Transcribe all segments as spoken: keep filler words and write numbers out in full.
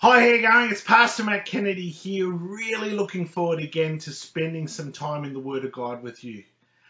Hi, how you going? It's Pastor Matt Kennedy here. Really looking forward again to spending some time in the Word of God with you.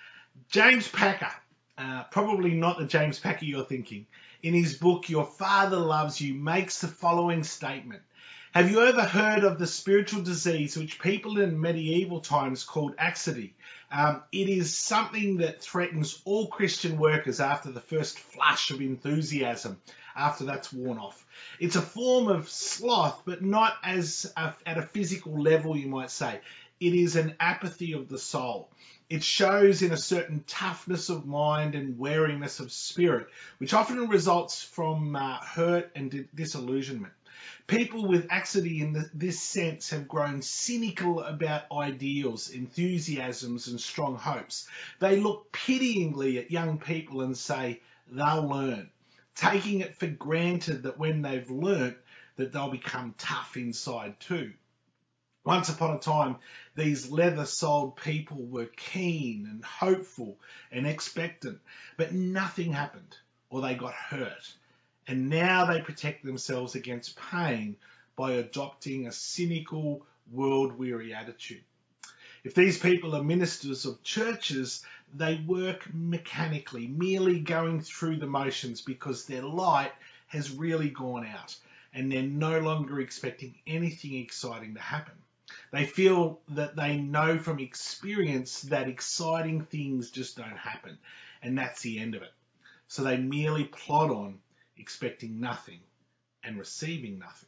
James Packer, uh, probably not the James Packer you're thinking, in his book, Your Father Loves You, makes the following statement. Have you ever heard of the spiritual disease which people in medieval times called Axity? Um, it is something that threatens all Christian workers after the first flush of enthusiasm, after that's worn off. It's a form of sloth, but not as a, at a physical level, you might say. It is an apathy of the soul. It shows in a certain toughness of mind and wariness of spirit, which often results from uh, hurt and disillusionment. People with Axity in the, this sense have grown cynical about ideals, enthusiasms and strong hopes. They look pityingly at young people and say, they'll learn, taking it for granted that when they've learnt that they'll become tough inside too. Once upon a time, these leather-soled people were keen and hopeful and expectant, but nothing happened or they got hurt. And now they protect themselves against pain by adopting a cynical, world-weary attitude. If these people are ministers of churches, they work mechanically, merely going through the motions because their light has really gone out and they're no longer expecting anything exciting to happen. They feel that they know from experience that exciting things just don't happen, and that's the end of it. So they merely plod on, expecting nothing and receiving nothing.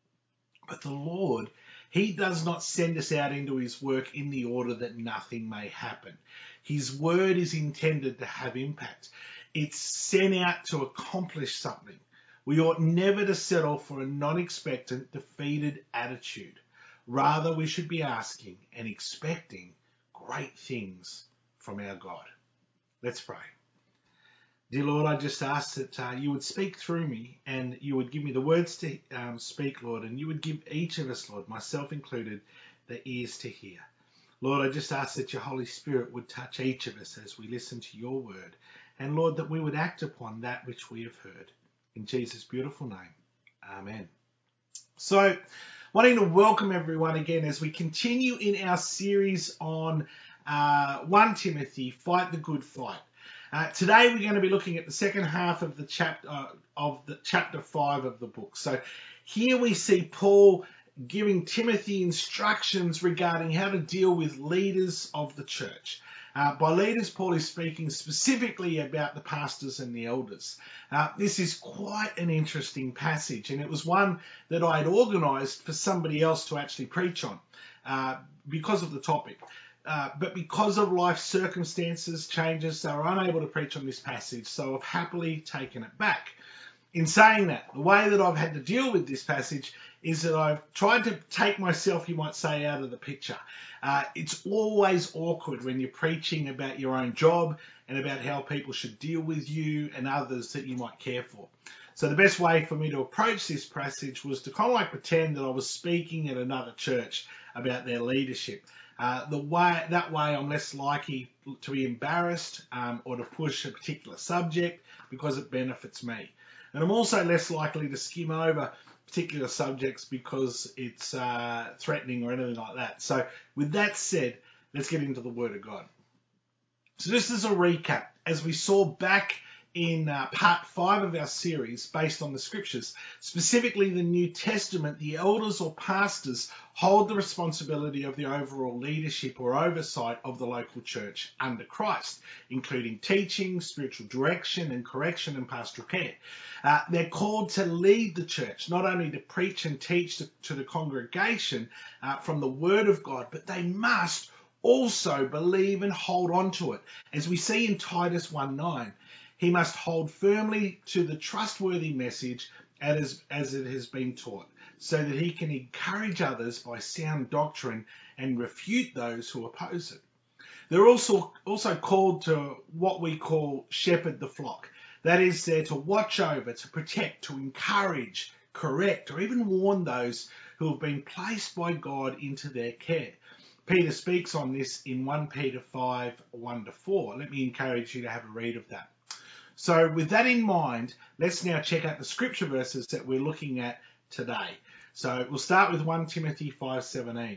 But the Lord, He does not send us out into His work in the order that nothing may happen. His word is intended to have impact. It's sent out to accomplish something. We ought never to settle for a non-expectant, defeated attitude. Rather, we should be asking and expecting great things from our God. Let's pray. Dear Lord, I just ask that uh, you would speak through me and you would give me the words to um, speak, Lord, and you would give each of us, Lord, myself included, the ears to hear. Lord, I just ask that your Holy Spirit would touch each of us as we listen to your word, and Lord, that we would act upon that which we have heard. In Jesus' beautiful name, amen. So, wanting to welcome everyone again as we continue in our series on uh, First Timothy, Fight the Good Fight. Uh, today we're going to be looking at the second half of the chapter uh, of the chapter five of the book. So here we see Paul giving Timothy instructions regarding how to deal with leaders of the church. Uh, by leaders, Paul is speaking specifically about the pastors and the elders. Uh, this is quite an interesting passage, and it was one that I had organised for somebody else to actually preach on uh, because of the topic. Uh, but because of life circumstances, changes, they were unable to preach on this passage, so I've happily taken it back. In saying that, the way that I've had to deal with this passage is that I've tried to take myself, you might say, out of the picture. Uh, it's always awkward when you're preaching about your own job and about how people should deal with you and others that you might care for. So the best way for me to approach this passage was to kind of like pretend that I was speaking at another church about their leadership. Uh, the way that way I'm less likely to be embarrassed um, or to push a particular subject because it benefits me. And I'm also less likely to skim over particular subjects because it's uh, threatening or anything like that. So with that said, let's get into the Word of God. So just as a recap, as we saw back in uh, part five of our series based on the scriptures, specifically the New Testament, the elders or pastors hold the responsibility of the overall leadership or oversight of the local church under Christ, including teaching, spiritual direction and correction and pastoral care. Uh, they're called to lead the church, not only to preach and teach to, to the congregation uh, from the Word of God, but they must also believe and hold on to it. As we see in Titus one nine, he must hold firmly to the trustworthy message as, as it has been taught, so that he can encourage others by sound doctrine and refute those who oppose it. They're also, also called to what we call shepherd the flock. That is, there to watch over, to protect, to encourage, correct, or even warn those who have been placed by God into their care. Peter speaks on this in First Peter five, one to four. Let me encourage you to have a read of that. So with that in mind, let's now check out the scripture verses that we're looking at today. So we'll start with First Timothy five seventeen.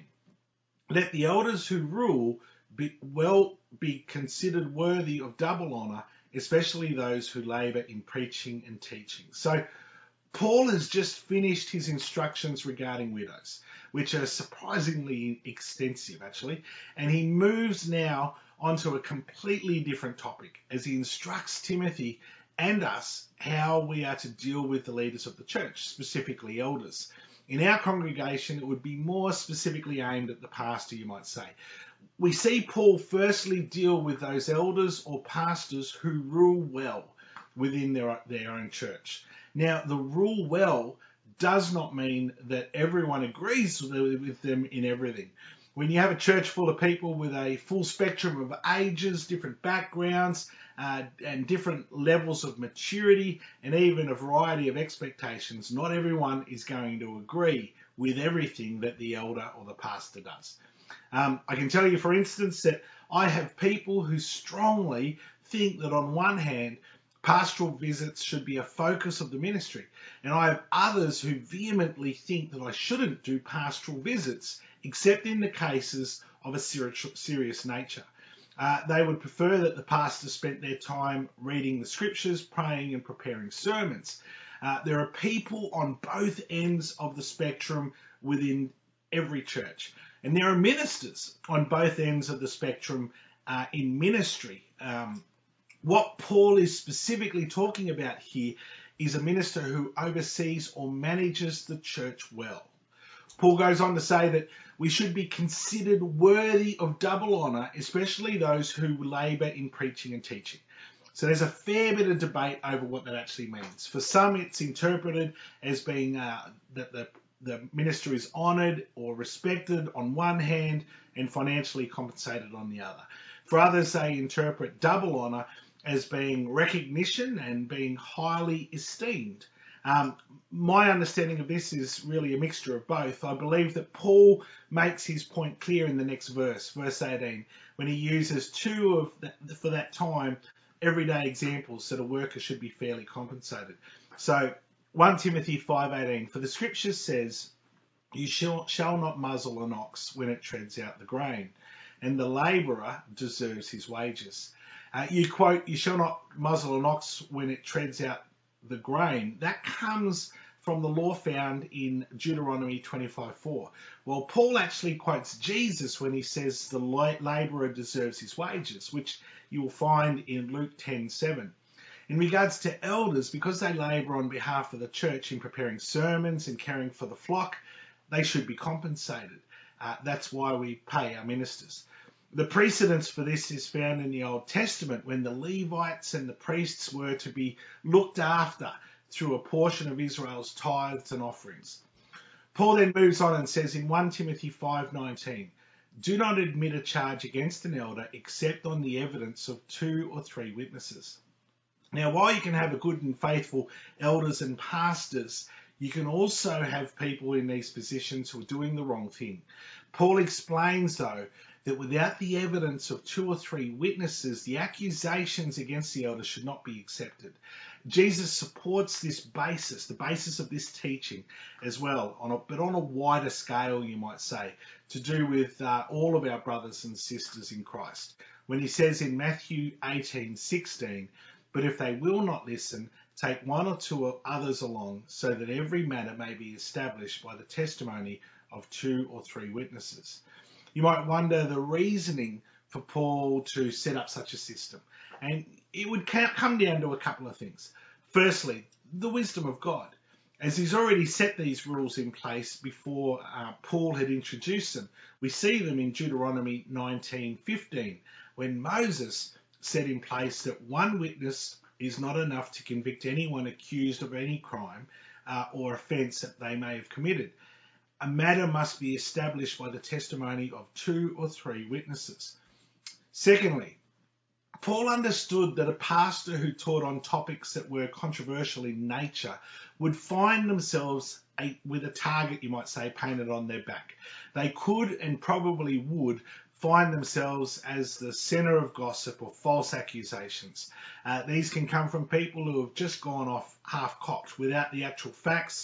Let the elders who rule be well be considered worthy of double honour, especially those who labour in preaching and teaching. So Paul has just finished his instructions regarding widows, which are surprisingly extensive actually, and he moves now onto a completely different topic as he instructs Timothy and us how we are to deal with the leaders of the church, specifically elders. In our congregation, it would be more specifically aimed at the pastor, you might say. We see Paul firstly deal with those elders or pastors who rule well within their, their own church. Now, the rule well does not mean that everyone agrees with them in everything. When you have a church full of people with a full spectrum of ages, different backgrounds, uh, and different levels of maturity, and even a variety of expectations, not everyone is going to agree with everything that the elder or the pastor does. Um, I can tell you, for instance, that I have people who strongly think that on one hand, pastoral visits should be a focus of the ministry, and I have others who vehemently think that I shouldn't do pastoral visits, except in the cases of a serious nature. Uh, they would prefer that the pastor spent their time reading the scriptures, praying and preparing sermons. Uh, there are people on both ends of the spectrum within every church. And there are ministers on both ends of the spectrum uh, in ministry. Um, what Paul is specifically talking about here is a minister who oversees or manages the church well. Paul goes on to say that we should be considered worthy of double honour, especially those who labour in preaching and teaching. So there's a fair bit of debate over what that actually means. For some, it's interpreted as being uh, that the, the minister is honoured or respected on one hand and financially compensated on the other. For others, they interpret double honour as being recognition and being highly esteemed. Um, my understanding of this is really a mixture of both. I believe that Paul makes his point clear in the next verse, verse eighteen, when he uses two of the, for that time, everyday examples that a worker should be fairly compensated. So First Timothy five eighteen, for the scripture says, you shall, shall not muzzle an ox when it treads out the grain, and the labourer deserves his wages. Uh, you quote, you shall not muzzle an ox when it treads out the grain. That comes from the law found in Deuteronomy twenty-five four. Well, Paul actually quotes Jesus when he says the labourer deserves his wages, which you will find in Luke ten seven. In regards to elders, because they labour on behalf of the church in preparing sermons and caring for the flock, they should be compensated. Uh, that's why we pay our ministers. The precedence for this is found in the Old Testament when the Levites and the priests were to be looked after through a portion of Israel's tithes and offerings. Paul then moves on and says in First Timothy five nineteen, do not admit a charge against an elder except on the evidence of two or three witnesses. Now, while you can have a good and faithful elders and pastors, you can also have people in these positions who are doing the wrong thing. Paul explains, though, that without the evidence of two or three witnesses, the accusations against the elder should not be accepted. Jesus supports this basis, the basis of this teaching as well, on a, but on a wider scale, you might say, to do with uh, all of our brothers and sisters in Christ. When he says in Matthew eighteen sixteen, but if they will not listen, take one or two others along, so that every matter may be established by the testimony of two or three witnesses. You might wonder the reasoning for Paul to set up such a system. And it would come down to a couple of things. Firstly, the wisdom of God. As he's already set these rules in place before uh, Paul had introduced them, we see them in Deuteronomy nineteen fifteen, when Moses set in place that one witness is not enough to convict anyone accused of any crime uh, or offence that they may have committed. A matter must be established by the testimony of two or three witnesses. Secondly, Paul understood that a pastor who taught on topics that were controversial in nature would find themselves a, with a target, you might say, painted on their back. They could and probably would find themselves as the centre of gossip or false accusations. Uh, these can come from people who have just gone off half-cocked without the actual facts,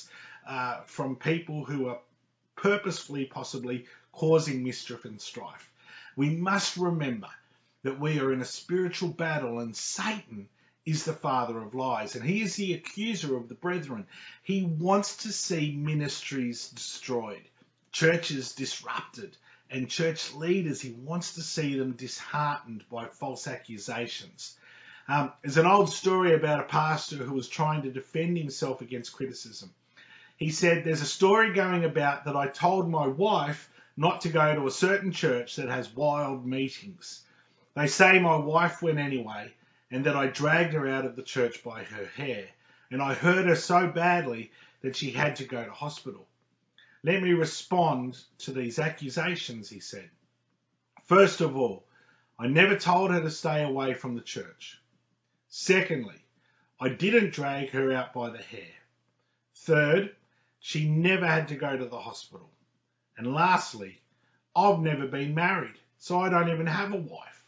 uh, from people who are purposefully, possibly, causing mischief and strife. We must remember that we are in a spiritual battle, and Satan is the father of lies, and he is the accuser of the brethren. He wants to see ministries destroyed, churches disrupted, and church leaders, he wants to see them disheartened by false accusations. Um, there's an old story about a pastor who was trying to defend himself against criticism. He said, there's a story going about that I told my wife not to go to a certain church that has wild meetings. They say my wife went anyway, and that I dragged her out of the church by her hair, and I hurt her so badly that she had to go to hospital. Let me respond to these accusations, he said. First of all, I never told her to stay away from the church. Secondly, I didn't drag her out by the hair. Third, she never had to go to the hospital. And lastly, I've never been married, so I don't even have a wife.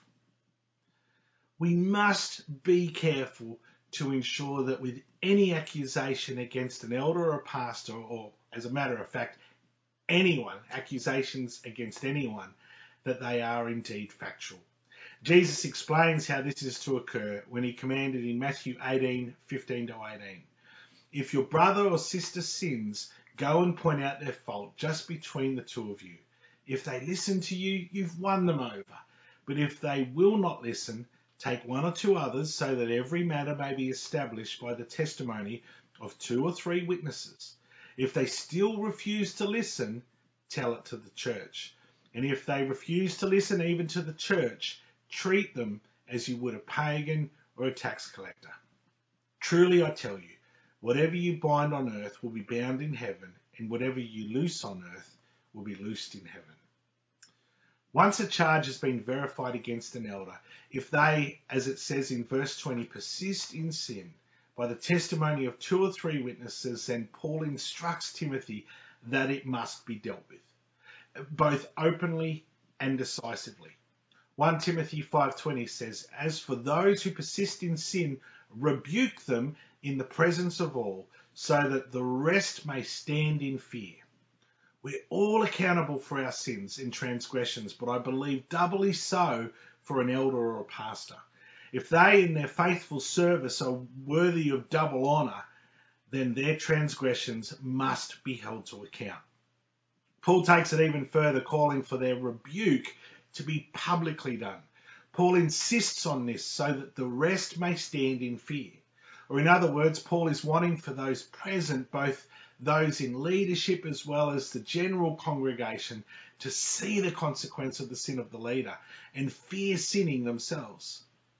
We must be careful to ensure that with any accusation against an elder or a pastor, or as a matter of fact, anyone, accusations against anyone, that they are indeed factual. Jesus explains how this is to occur when he commanded in Matthew eighteen, fifteen to eighteen. If your brother or sister sins, go and point out their fault just between the two of you. If they listen to you, you've won them over. But if they will not listen, take one or two others, so that every matter may be established by the testimony of two or three witnesses. If they still refuse to listen, tell it to the church. And if they refuse to listen even to the church, treat them as you would a pagan or a tax collector. Truly I tell you, whatever you bind on earth will be bound in heaven, and whatever you loose on earth will be loosed in heaven. Once a charge has been verified against an elder, if they, as it says in verse twenty, persist in sin, by the testimony of two or three witnesses, then Paul instructs Timothy that it must be dealt with, both openly and decisively. First Timothy five twenty says, as for those who persist in sin, rebuke them in the presence of all, so that the rest may stand in fear. We're all accountable for our sins and transgressions, but I believe doubly so for an elder or a pastor. If they in their faithful service are worthy of double honour, then their transgressions must be held to account. Paul takes it even further, calling for their rebuke to be publicly done. Paul insists on this so that the rest may stand in fear. Or in other words, Paul is wanting for those present, both those in leadership as well as the general congregation, to see the consequence of the sin of the leader and fear sinning themselves.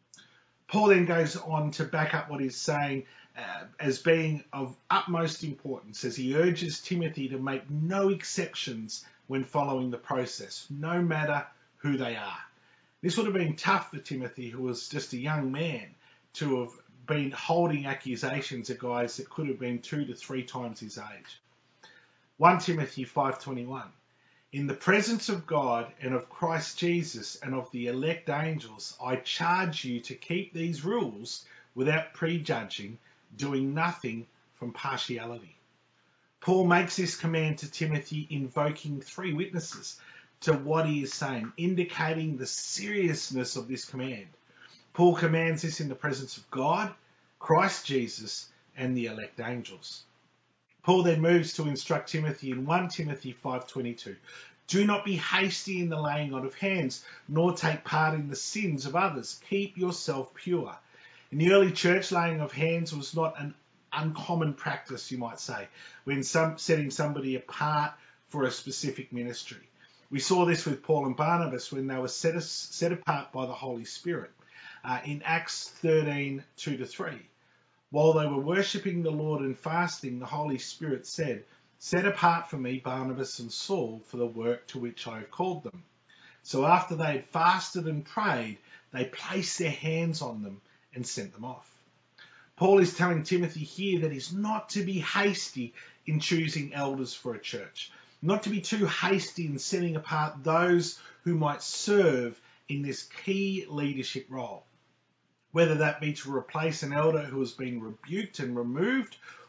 Paul then goes on to back up what he's saying uh, as being of utmost importance, as he urges Timothy to make no exceptions when following the process, no matter who they are. This would have been tough for Timothy, who was just a young man, to have been holding accusations of guys that could have been two to three times his age. First Timothy five twenty-one. In the presence of God and of Christ Jesus and of the elect angels, I charge you to keep these rules without prejudging, doing nothing from partiality. Paul makes this command to Timothy invoking three witnesses to what he is saying, indicating the seriousness of this command. Paul commands this in the presence of God, Christ Jesus, and the elect angels. Paul then moves to instruct Timothy in First Timothy five twenty-two. Do not be hasty in the laying on of hands, nor take part in the sins of others. Keep yourself pure. In the early church, laying of hands was not an uncommon practice, you might say, when some, setting somebody apart for a specific ministry. We saw this with Paul and Barnabas when they were set, set apart by the Holy Spirit uh, in Acts thirteen, two to three. While they were worshipping the Lord and fasting, the Holy Spirit said, set apart for me Barnabas and Saul for the work to which I have called them. So after they had fasted and prayed, they placed their hands on them and sent them off. Paul is telling Timothy here that he's not to be hasty in choosing elders for a church, not to be too hasty in setting apart those who might serve in this key leadership role, whether that be to replace an elder who has been rebuked and removed,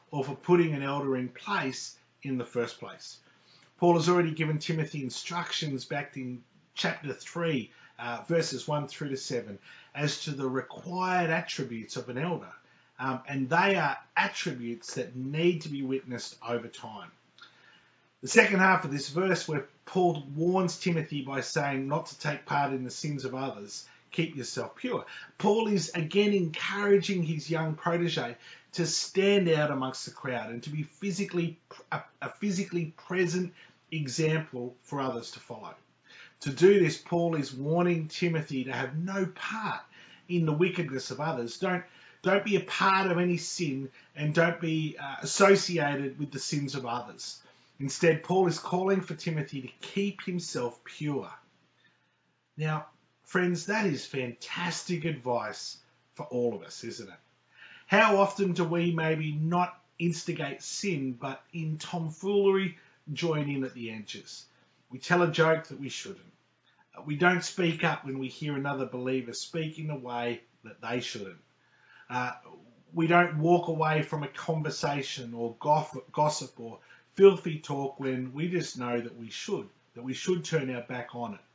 or for putting an elder in place in the first place. Paul has already given Timothy instructions back in chapter three, uh, verses one through to seven, as to the required attributes of an elder. Um, and they are attributes that need to be witnessed over time. The second half of this verse, where Paul warns Timothy by saying not to take part in the sins of others, keep yourself pure. Paul is again encouraging his young protege to stand out amongst the crowd and to be physically a, a physically present example for others to follow. To do this, Paul is warning Timothy to have no part in the wickedness of others. Don't Don't be a part of any sin, and don't be uh, associated with the sins of others. Instead, Paul is calling for Timothy to keep himself pure. Now, friends, that is fantastic advice for all of us, isn't it? How often do we maybe not instigate sin, but in tomfoolery join in at the edges? We tell a joke that we shouldn't. We don't speak up when we hear another believer speak in a way that they shouldn't. Uh, we don't walk away from a conversation or gossip or filthy talk when we just know that we should, that we should turn our back on it.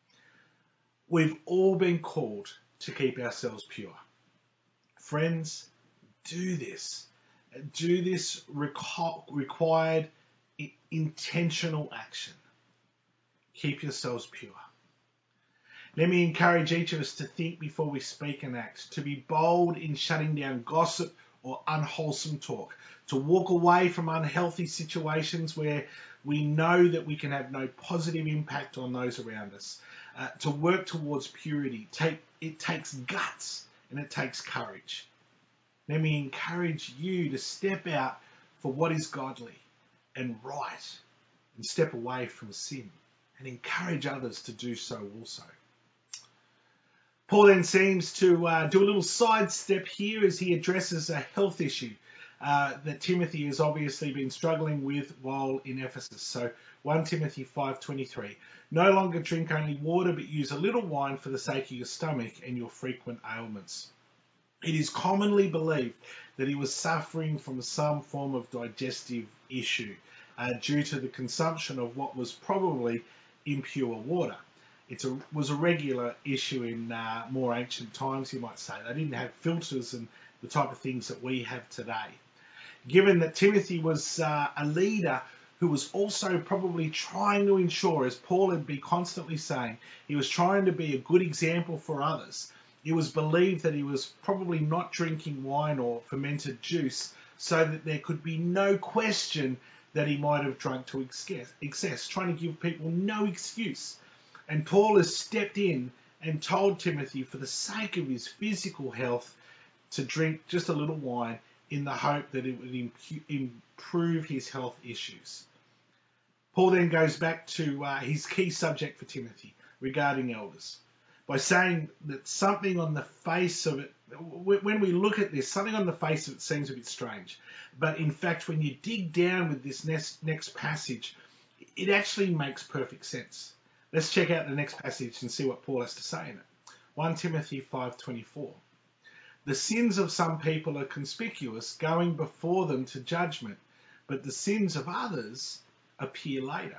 We've all been called to keep ourselves pure. Friends, do this. Do this requ- required intentional action. Keep yourselves pure. Let me encourage each of us to think before we speak and act, to be bold in shutting down gossip or unwholesome talk, to walk away from unhealthy situations where we know that we can have no positive impact on those around us, uh, to work towards purity. Take, it takes guts and it takes courage. Let me encourage you to step out for what is godly and right and step away from sin, and encourage others to do so also. Paul then seems to uh, do a little sidestep here as he addresses a health issue uh, that Timothy has obviously been struggling with while in Ephesus. So First Timothy five twenty-three, no longer drink only water, but use a little wine for the sake of your stomach and your frequent ailments. It is commonly believed that he was suffering from some form of digestive issue uh, due to the consumption of what was probably impure water. It was a regular issue in uh, more ancient times, you might say. They didn't have filters and the type of things that we have today. Given that Timothy was uh, a leader who was also probably trying to ensure, as Paul had been constantly saying, he was trying to be a good example for others. It was believed that he was probably not drinking wine or fermented juice so that there could be no question that he might have drunk to excess, trying to give people no excuse. And Paul has stepped in and told Timothy, for the sake of his physical health, to drink just a little wine in the hope that it would impu- improve his health issues. Paul then goes back to uh, his key subject for Timothy regarding elders by saying that something on the face of it, when we look at this, something on the face of it seems a bit strange. But in fact, when you dig down with this next, next passage, it actually makes perfect sense. Let's check out the next passage and see what Paul has to say in it. First Timothy five twenty-four. The sins of some people are conspicuous, going before them to judgment, but the sins of others appear later.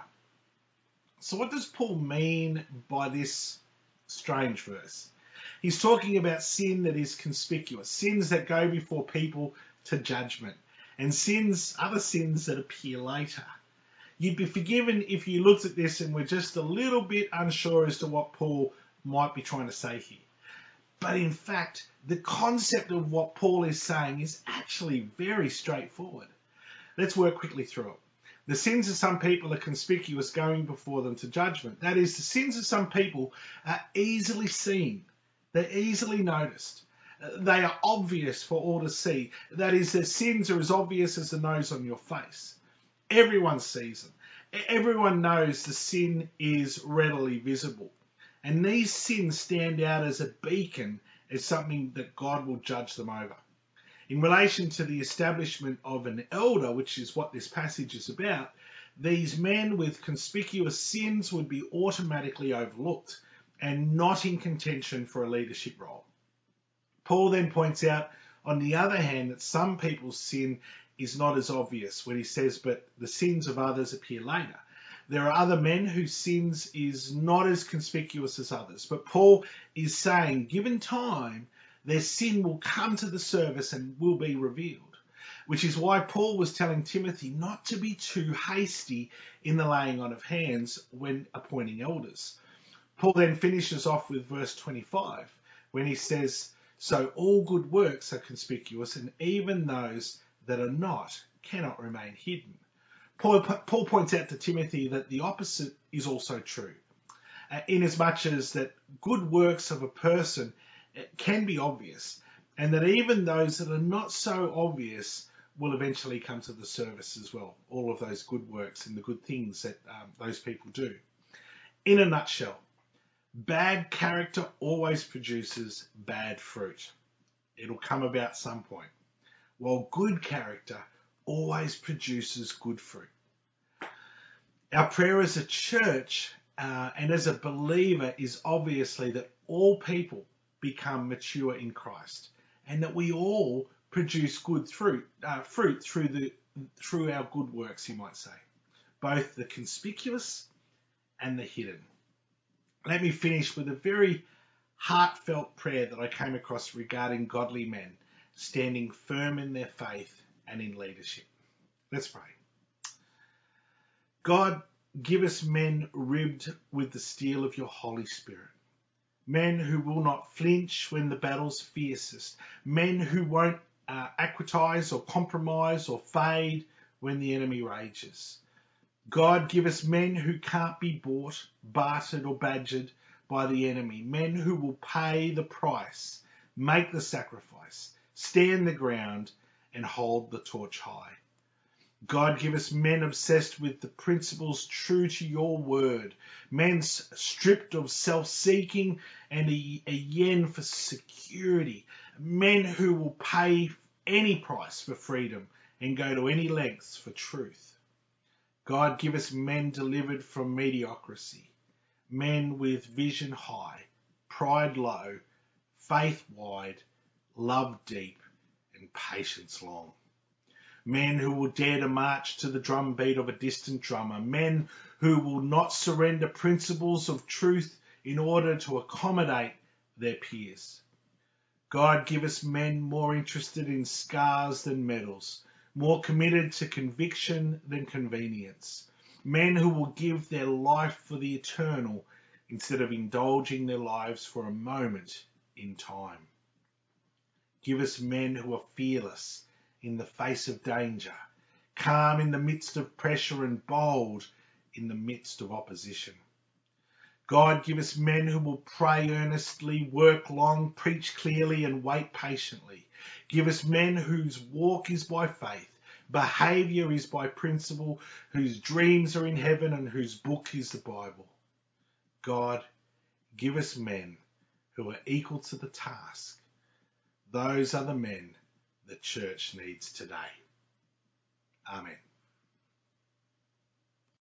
So what does Paul mean by this strange verse? He's talking about sin that is conspicuous, sins that go before people to judgment, and sins, other sins that appear later. You'd be forgiven if you looked at this and were just a little bit unsure as to what Paul might be trying to say here. But in fact, the concept of what Paul is saying is actually very straightforward. Let's work quickly through it. The sins of some people are conspicuous, going before them to judgment. That is, the sins of some people are easily seen. They're easily noticed. They are obvious for all to see. That is, their sins are as obvious as the nose on your face. Everyone sees them. Everyone knows the sin is readily visible. And these sins stand out as a beacon, as something that God will judge them over. In relation to the establishment of an elder, which is what this passage is about, these men with conspicuous sins would be automatically overlooked and not in contention for a leadership role. Paul then points out On the other hand, that some people's sin is not as obvious, when he says, but the sins of others appear later. There are other men whose sins is not as conspicuous as others. But Paul is saying, given time, their sin will come to the surface and will be revealed. Which is why Paul was telling Timothy not to be too hasty in the laying on of hands when appointing elders. Paul then finishes off with verse twenty-five, when he says, so all good works are conspicuous, and even those that are not cannot remain hidden. Paul, Paul points out to Timothy that the opposite is also true, uh, inasmuch as that good works of a person can be obvious, and that even those that are not so obvious will eventually come to the surface as well, all of those good works and the good things that um, those people do. In a nutshell, bad character always produces bad fruit. It'll come about some point, while good character always produces good fruit. Our prayer as a church uh, and as a believer is obviously that all people become mature in Christ, and that we all produce good fruit, uh, fruit through the through our good works, you might say, both the conspicuous and the hidden. Let me finish with a very heartfelt prayer that I came across regarding godly men standing firm in their faith and in leadership. Let's pray. God, give us men ribbed with the steel of your Holy Spirit. Men who will not flinch when the battle's fiercest. Men who won't uh, acquitize or compromise or fade when the enemy rages. God, give us men who can't be bought, bartered or badgered by the enemy. Men who will pay the price, make the sacrifice, stand the ground and hold the torch high. God, give us men obsessed with the principles true to your word, men stripped of self-seeking and a, a yen for security, men who will pay any price for freedom and go to any lengths for truth. God, give us men delivered from mediocrity, men with vision high, pride low, faith wide, love deep, and patience long. Men who will dare to march to the drum beat of a distant drummer. Men who will not surrender principles of truth in order to accommodate their peers. God, give us men more interested in scars than medals, more committed to conviction than convenience. Men who will give their life for the eternal instead of indulging their lives for a moment in time. Give us men who are fearless in the face of danger, calm in the midst of pressure and bold in the midst of opposition. God, give us men who will pray earnestly, work long, preach clearly and wait patiently. Give us men whose walk is by faith, behaviour is by principle, whose dreams are in heaven and whose book is the Bible. God, give us men who are equal to the task. Those are the men the church needs today. Amen.